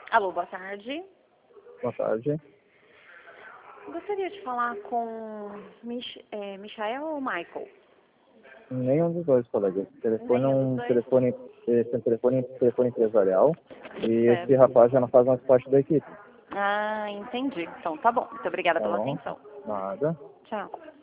Alô, boa tarde. Boa tarde. Gostaria de falar com Michael ou Michael? Nenhum dos dois, colega. Esse telefone é Nenhum dos um dois? telefone empresarial e esse Certo. rapaz já não faz mais parte da equipe. Ah, entendi. Então, tá bom. Muito obrigada Tá pela bom? atenção. Nada. Tchau.